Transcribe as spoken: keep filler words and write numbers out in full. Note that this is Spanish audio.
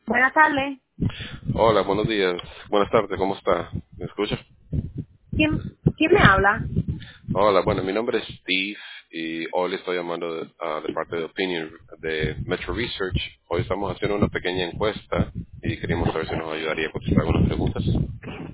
Buenas tardes. Hola, buenos días. Buenas tardes, ¿cómo está? ¿Me escucha? ¿Quién, quién me habla? Hola, bueno, mi nombre es Steve y hoy le estoy llamando de, ah, de parte de Opinion de Metro Research. Hoy estamos haciendo una pequeña encuesta y queríamos saber si nos ayudaría a contestar algunas preguntas.